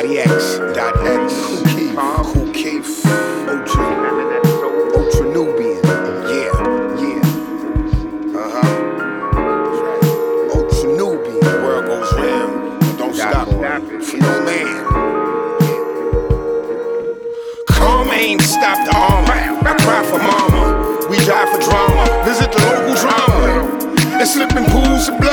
X, Kool Keith, Ultra Nubian, yeah, Ultra Nubian, the world goes round, don't stop, for no man. Karma ain't stop the armor, I cry for mama, we die for drama, visit the local drama, and slip in pools of blood.